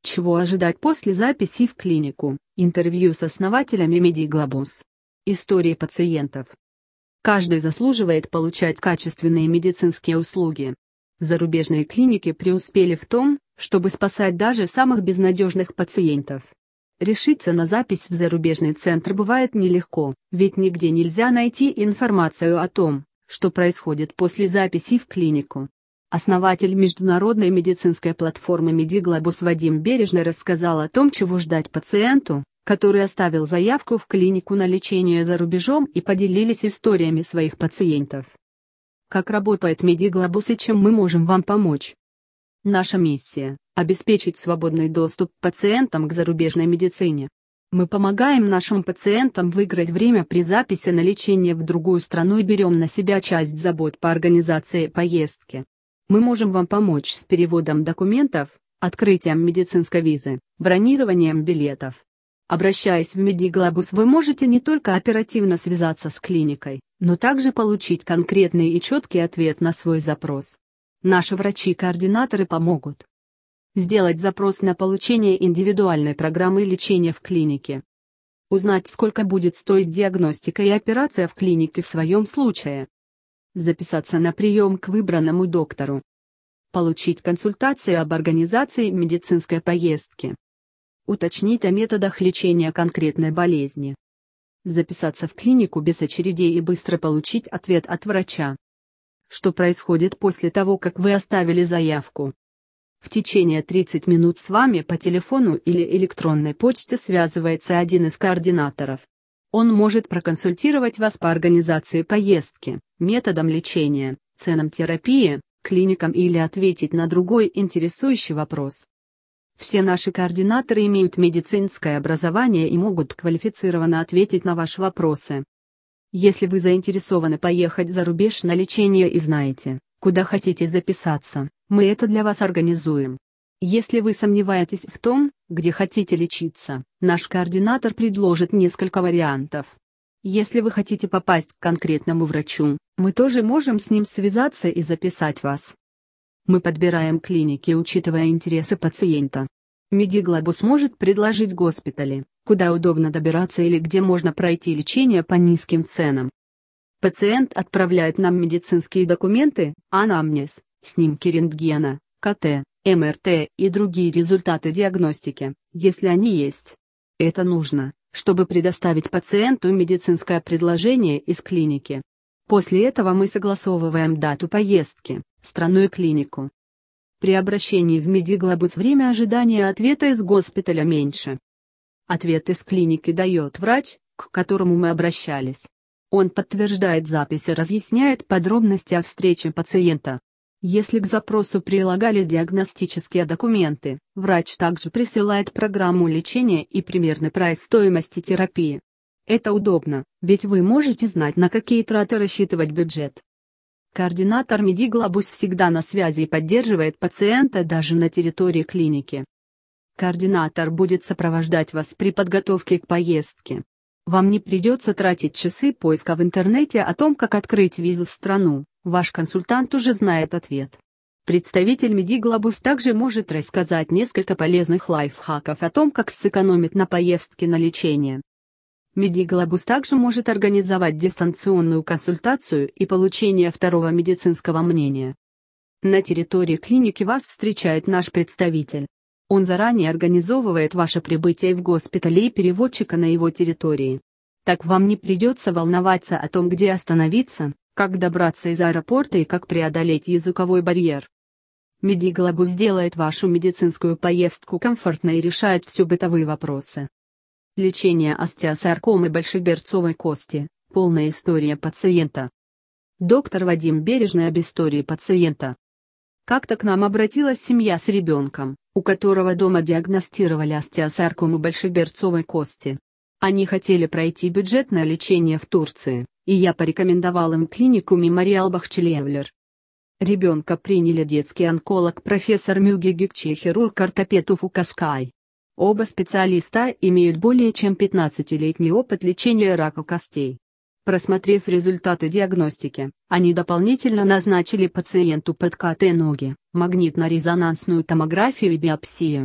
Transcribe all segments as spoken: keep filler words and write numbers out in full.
Чего ожидать после записи в клинику? Интервью с основателями Медиглобус. Истории пациентов. Каждый заслуживает получать качественные медицинские услуги. Зарубежные клиники преуспели в том, чтобы спасать даже самых безнадежных пациентов. Решиться на запись в зарубежный центр бывает нелегко, ведь нигде нельзя найти информацию о том, что происходит после записи в клинику. Основатель международной медицинской платформы Медиглобус Вадим Бережный рассказал о том, чего ждать пациенту, который оставил заявку в клинику на лечение за рубежом, и поделились историями своих пациентов. Как работает Медиглобус и чем мы можем вам помочь? Наша миссия – обеспечить свободный доступ пациентам к зарубежной медицине. Мы помогаем нашим пациентам выиграть время при записи на лечение в другую страну и берем на себя часть забот по организации поездки. Мы можем вам помочь с переводом документов, открытием медицинской визы, бронированием билетов. Обращаясь в Медиглобус, вы можете не только оперативно связаться с клиникой, но также получить конкретный и четкий ответ на свой запрос. Наши врачи-координаторы помогут сделать запрос на получение индивидуальной программы лечения в клинике. Узнать, сколько будет стоить диагностика и операция в клинике в своем случае. Записаться на прием к выбранному доктору. Получить консультацию об организации медицинской поездки. Уточнить о методах лечения конкретной болезни. Записаться в клинику без очередей и быстро получить ответ от врача. Что происходит после того, как вы оставили заявку? В течение тридцати минут с вами по телефону или электронной почте связывается один из координаторов. Он может проконсультировать вас по организации поездки, методам лечения, ценам терапии, клиникам или ответить на другой интересующий вопрос. Все наши координаторы имеют медицинское образование и могут квалифицированно ответить на ваши вопросы. Если вы заинтересованы поехать за рубеж на лечение и знаете, куда хотите записаться, мы это для вас организуем. Если вы сомневаетесь в том, где хотите лечиться, наш координатор предложит несколько вариантов. Если вы хотите попасть к конкретному врачу, мы тоже можем с ним связаться и записать вас. Мы подбираем клиники, учитывая интересы пациента. Медиглобус может предложить госпитали, куда удобно добираться или где можно пройти лечение по низким ценам. Пациент отправляет нам медицинские документы, анамнез, снимки рентгена, ка тэ, эм эр тэ и другие результаты диагностики, если они есть. Это нужно, чтобы предоставить пациенту медицинское предложение из клиники. После этого мы согласовываем дату поездки, страну и клинику. При обращении в Медиглобус время ожидания ответа из госпиталя меньше. Ответ из клиники дает врач, к которому мы обращались. Он подтверждает запись и разъясняет подробности о встрече пациента. Если к запросу прилагались диагностические документы, врач также присылает программу лечения и примерный прайс стоимости терапии. Это удобно, ведь вы можете знать, на какие траты рассчитывать бюджет. Координатор Медиглобус всегда на связи и поддерживает пациента даже на территории клиники. Координатор будет сопровождать вас при подготовке к поездке. Вам не придется тратить часы поиска в интернете о том, как открыть визу в страну, ваш консультант уже знает ответ. Представитель Медиглобус также может рассказать несколько полезных лайфхаков о том, как сэкономить на поездке на лечение. Медиглобус также может организовать дистанционную консультацию и получение второго медицинского мнения. На территории клиники вас встречает наш представитель. Он заранее организовывает ваше прибытие в госпитале и переводчика на его территории. Так вам не придется волноваться о том, где остановиться, как добраться из аэропорта и как преодолеть языковой барьер. Медиглобус делает вашу медицинскую поездку комфортной и решает все бытовые вопросы. Лечение остеосаркомы большеберцовой кости. Полная история пациента. Доктор Вадим Бережный об истории пациента. Как-то к нам обратилась семья с ребенком, у которого дома диагностировали остеосаркому большеберцовой кости. Они хотели пройти бюджетное лечение в Турции, и я порекомендовал им клинику Мемориал Бахчелиевлер. Ребенка приняли детский онколог профессор Мюге Гюкчи и хирург-ортопед Уфу Кашкай. Оба специалиста имеют более чем пятнадцатилетний опыт лечения рака костей. Просмотрев результаты диагностики, они дополнительно назначили пациенту пэт ка тэ ноги, магнитно-резонансную томографию и биопсию.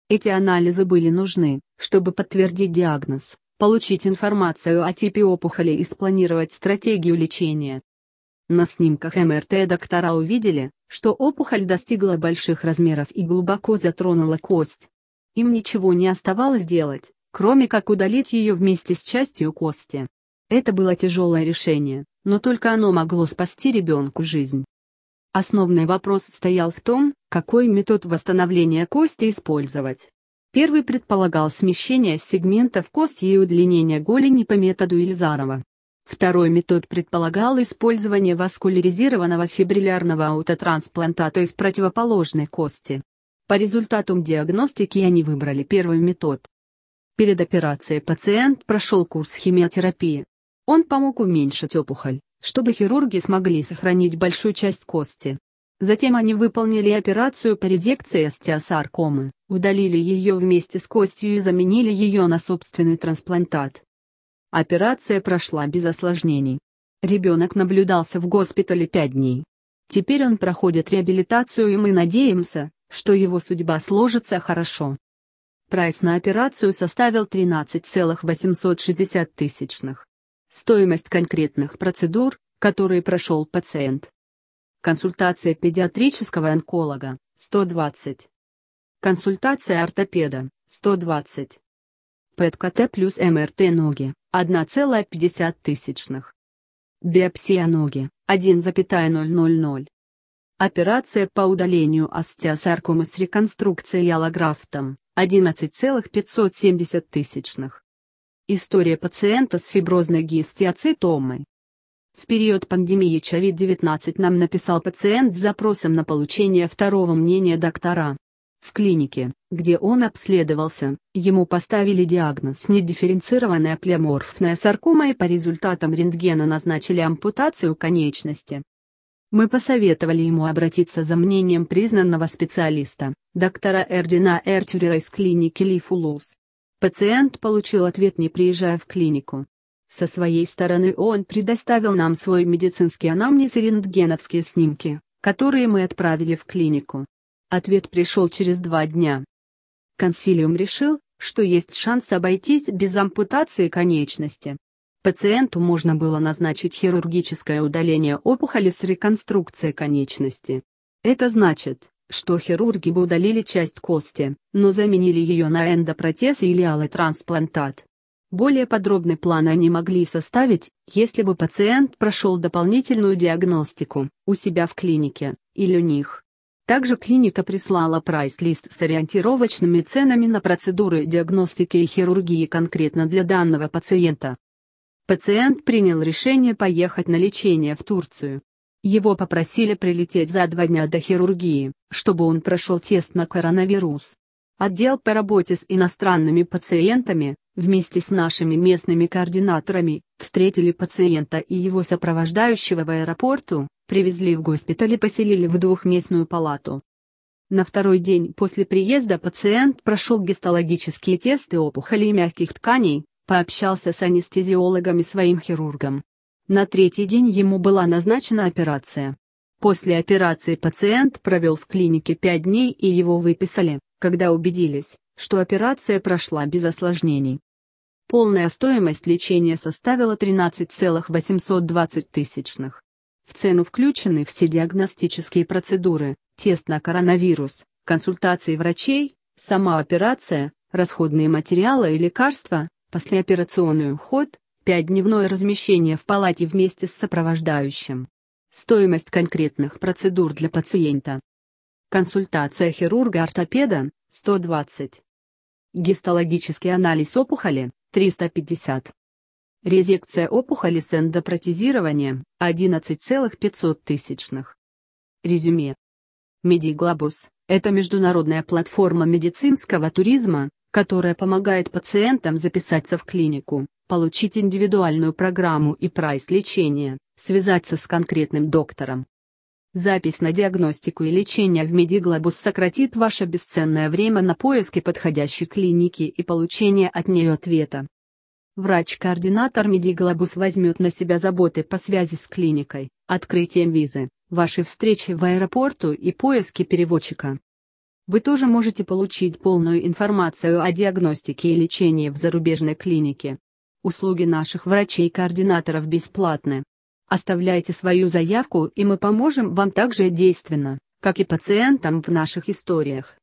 Эти анализы были нужны, чтобы подтвердить диагноз, получить информацию о типе опухоли и спланировать стратегию лечения. На снимках эм эр тэ доктора увидели, что опухоль достигла больших размеров и глубоко затронула кость. Им ничего не оставалось делать, кроме как удалить ее вместе с частью кости. Это было тяжелое решение, но только оно могло спасти ребенку жизнь. Основной вопрос стоял в том, какой метод восстановления кости использовать. Первый предполагал смещение сегментов кости и удлинение голени по методу Ильзарова. Второй метод предполагал использование васкуляризированного фибриллярного аутотрансплантата из противоположной кости. По результатам диагностики они выбрали первый метод. Перед операцией пациент прошел курс химиотерапии. Он помог уменьшить опухоль, чтобы хирурги смогли сохранить большую часть кости. Затем они выполнили операцию по резекции остеосаркомы, удалили ее вместе с костью и заменили ее на собственный трансплантат. Операция прошла без осложнений. Ребенок наблюдался в госпитале пять дней. Теперь он проходит реабилитацию, и мы надеемся, что его судьба сложится хорошо. Прайс на операцию составил тринадцать целых восемьсот шестьдесят тысячных. Стоимость конкретных процедур, которые прошел пациент. Консультация педиатрического онколога – сто двадцать. Консультация ортопеда – сто двадцать. ПЭТ-КТ плюс эм эр тэ ноги – одна целая пятьдесят тысячных. Биопсия ноги – одна целая ноль ноль ноль. Операция по удалению остеосаркомы с реконструкцией аллографтом – одиннадцать целых пятьсот семьдесят тысячных. История пациента с фиброзной гистиоцитомой. В период пандемии ковид девятнадцать нам написал пациент с запросом на получение второго мнения доктора. В клинике, где он обследовался, ему поставили диагноз недифференцированная плеоморфная саркома и по результатам рентгена назначили ампутацию конечности. Мы посоветовали ему обратиться за мнением признанного специалиста, доктора Эрдина Эртюрера из клиники Лифулус. Пациент получил ответ, не приезжая в клинику. Со своей стороны он предоставил нам свой медицинский анамнез и рентгеновские снимки, которые мы отправили в клинику. Ответ пришел через два дня. Консилиум решил, что есть шанс обойтись без ампутации конечности. Пациенту можно было назначить хирургическое удаление опухоли с реконструкцией конечности. Это значит, что хирурги бы удалили часть кости, но заменили ее на эндопротез или аллотрансплантат. Более подробный план они могли составить, если бы пациент прошел дополнительную диагностику у себя в клинике или у них. Также клиника прислала прайс-лист с ориентировочными ценами на процедуры диагностики и хирургии конкретно для данного пациента. Пациент принял решение поехать на лечение в Турцию. Его попросили прилететь за два дня до хирургии, чтобы он прошел тест на коронавирус. Отдел по работе с иностранными пациентами, вместе с нашими местными координаторами, встретили пациента и его сопровождающего в аэропорту, привезли в госпиталь и поселили в двухместную палату. На второй день после приезда пациент прошел гистологические тесты опухолей мягких тканей, пообщался с анестезиологом и своим хирургом. На третий день ему была назначена операция. После операции пациент провел в клинике пять дней и его выписали, когда убедились, что операция прошла без осложнений. Полная стоимость лечения составила тринадцать целых восемьсот двадцать тысячных. В цену включены все диагностические процедуры, тест на коронавирус, консультации врачей, сама операция, расходные материалы и лекарства, послеоперационный уход, пятидневное размещение в палате вместе с сопровождающим. Стоимость конкретных процедур для пациента. Консультация хирурга-ортопеда – сто двадцать. Гистологический анализ опухоли – триста пятьдесят. Резекция опухоли с эндопротезированием – одиннадцать целых пятьсот тысячных. Резюме. Медиглобус – это международная платформа медицинского туризма, которая помогает пациентам записаться в клинику, получить индивидуальную программу и прайс лечения, связаться с конкретным доктором. Запись на диагностику и лечение в Медиглобус сократит ваше бесценное время на поиски подходящей клиники и получение от нее ответа. Врач-координатор Медиглобус возьмет на себя заботы по связи с клиникой, открытием визы, вашей встречи в аэропорту и поиске переводчика. Вы тоже можете получить полную информацию о диагностике и лечении в зарубежной клинике. Услуги наших врачей-координаторов бесплатны. Оставляйте свою заявку, и мы поможем вам так же действенно, как и пациентам в наших историях.